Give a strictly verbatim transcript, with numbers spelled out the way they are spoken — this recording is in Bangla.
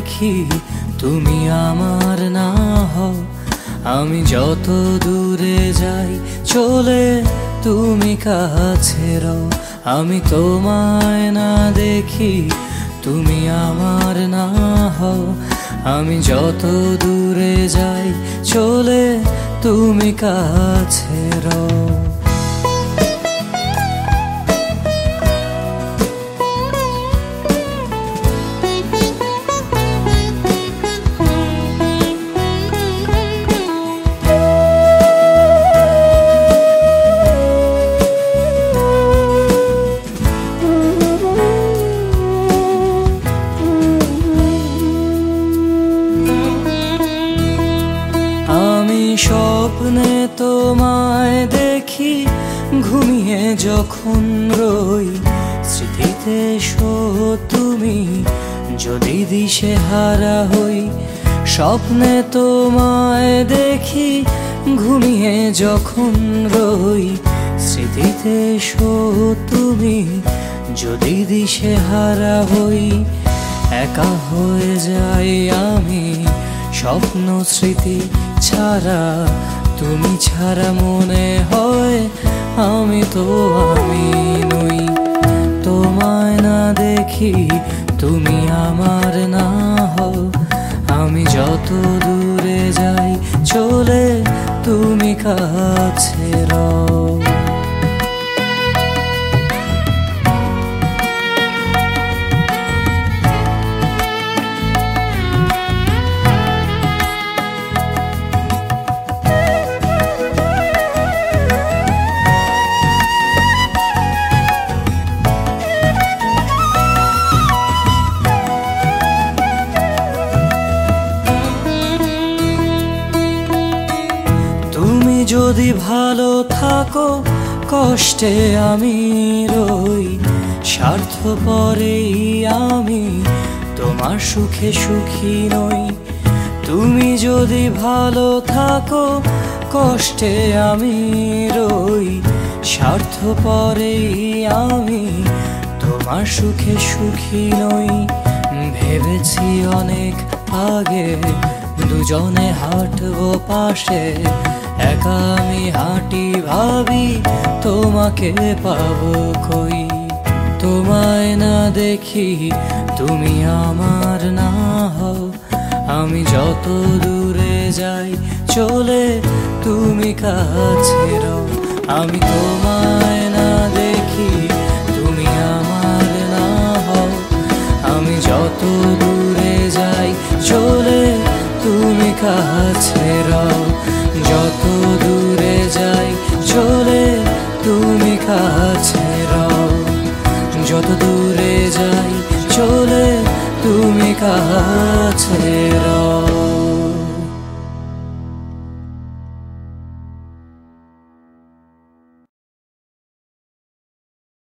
দেখি তুমি আমার না হও, আমি যত দূরে যাই চলে তুমি কাছে রও। আমি তোমায় না দেখি তুমি আমার না হও, আমি যত দূরে যাই চলে তুমি কাছে রও। স্বপ্নে তোমায় দেখি ঘুমিয়ে যখন রই, স্মৃতিতে শো তুমি যদি দিশেহারা হই। স্বপ্নে তোমায় দেখি ঘুমিয়ে যখন রই, স্মৃতিতে শো তুমি যদি দিশেহারা হই। একা হয়ে যাই আমি স্বপ্ন স্মৃতি ছাড়া, তুমি ছাড়া মনে হয় আমি তো আমি নই। তোমায় না দেখি তুমি আমার না হও, আমি যত দূরে যাই চলে তুমি কাছে রও। যদি ভালো থাকো কষ্টে আমি রই, স্বার্থপরেই আমি তোমার সুখে সুখী নই। তুমি যদি ভালো থাকো কষ্টে আমি রই, স্বার্থপরেই আমি তোমার সুখে সুখী নই। ভেবেছি অনেক আগে দুজনে হাঁটবো পাশে, একা আমি হাঁটি ভাবি তোমাকে পাবো কই। তোমায় না দেখি তুমি আমার না হও, আমি যত দূরে যাই চলে তুমি কাছে রও। আমি তোমায় না দেখি তুমি আমার না হও, আমি যত দূরে যাই চলে তুমি কাছে রও।